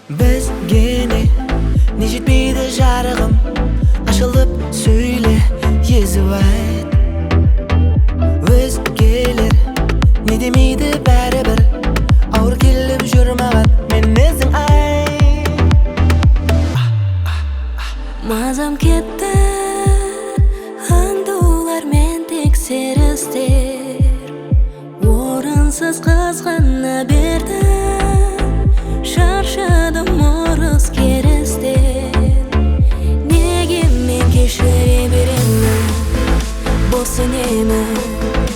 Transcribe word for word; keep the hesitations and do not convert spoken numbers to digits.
Bizga ne nejitmaydi jarig'im, Ашылып сөйле, езіп айт. Өзгелер не демейді бәрібір, Ауыр келіп жүр маған менезің ай. Мазам кетті аңдулар мен тексерістер, орынсыз қызғана берді, шаршадым орыс керістер. Неге мен кешіре беремін, бос сенемін.